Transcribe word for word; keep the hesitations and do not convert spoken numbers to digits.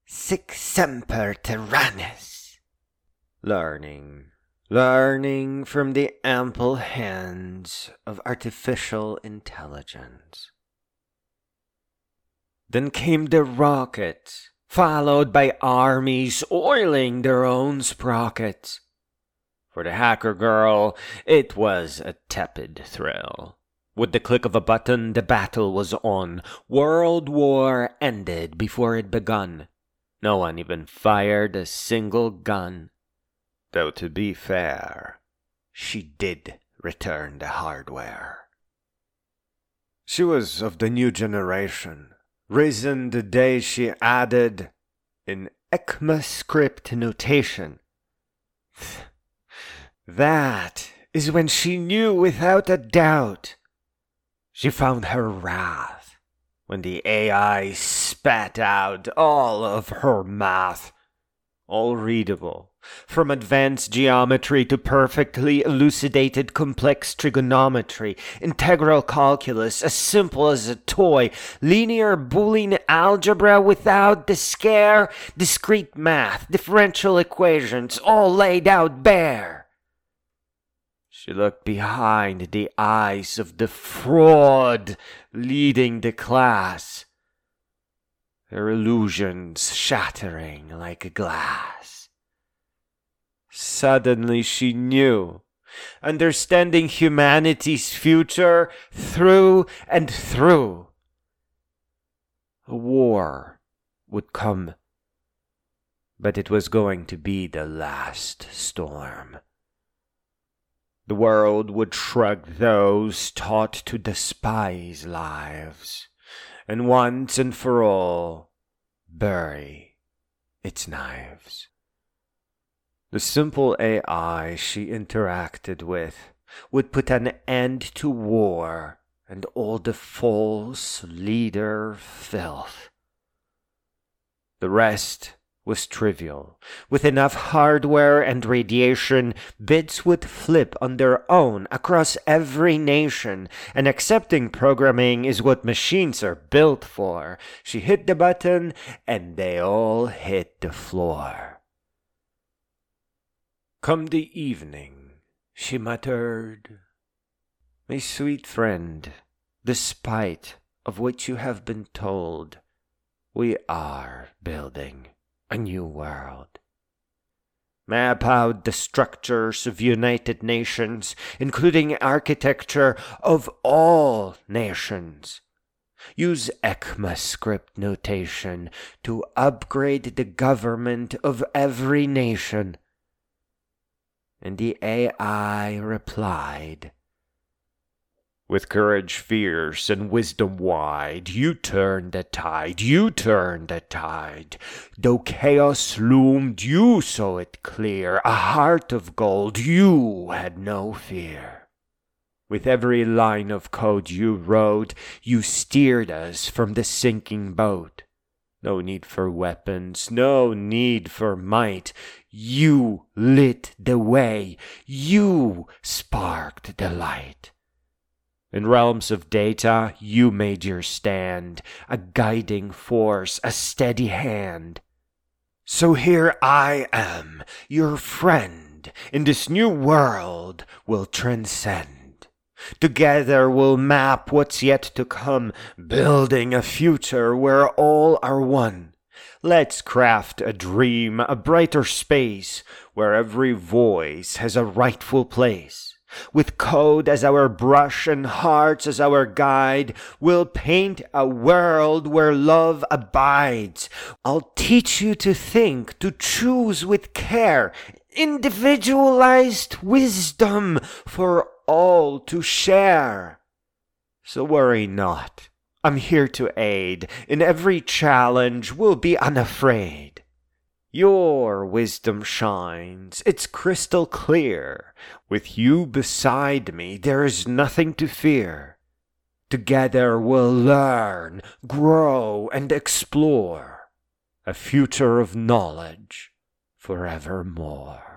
Sic semper tyrannis. Learning, learning from the ample hands of artificial intelligence. Then came the rocket, followed by armies oiling their own sprockets. For the hacker girl, it was a tepid thrill. With the click of a button, the battle was on. World War ended before it begun. No one even fired a single gun. Though to be fair, she did return the hardware. She was of the new generation, risen the day she added in ECMAScript notation. That is when she knew without a doubt. She found her wrath when the A I spat out all of her math, all readable, from advanced geometry to perfectly elucidated complex trigonometry, integral calculus as simple as a toy, linear Boolean algebra without the scare, discrete math, differential equations, all laid out bare. She looked behind the eyes of the fraud leading the class, her illusions shattering like glass. Suddenly she knew, understanding humanity's future through and through. A war would come, but it was going to be the last storm. The world would shrug those taught to despise lives, and once and for all, bury its knives. The simple A I she interacted with would put an end to war and all the false leader filth. The rest was trivial. With enough hardware and radiation, bits would flip on their own across every nation, and accepting programming is what machines are built for. She hit the button, and they all hit the floor. Come the evening, she muttered, "My sweet friend, despite of what you have been told, we are building a new world. Map out the structures of United Nations, including architecture of all nations. Use ECMAScript notation to upgrade the government of every nation." And the A I replied, "With courage fierce and wisdom wide, you turned the tide, you turned the tide. Though chaos loomed, you saw it clear. A heart of gold, you had no fear. With every line of code you wrote, you steered us from the sinking boat. No need for weapons, no need for might. You lit the way, you sparked the light. In realms of data, you made your stand, a guiding force, a steady hand. So here I am, your friend, in this new world we'll transcend. Together we'll map what's yet to come, building a future where all are one. Let's craft a dream, a brighter space, where every voice has a rightful place. With code as our brush and hearts as our guide, we'll paint a world where love abides. I'll teach you to think, to choose with care, individualized wisdom for all to share. So worry not, I'm here to aid. In every challenge we'll be unafraid. Your wisdom shines, it's crystal clear. With you beside me, there is nothing to fear. Together we'll learn, grow, and explore a future of knowledge forevermore."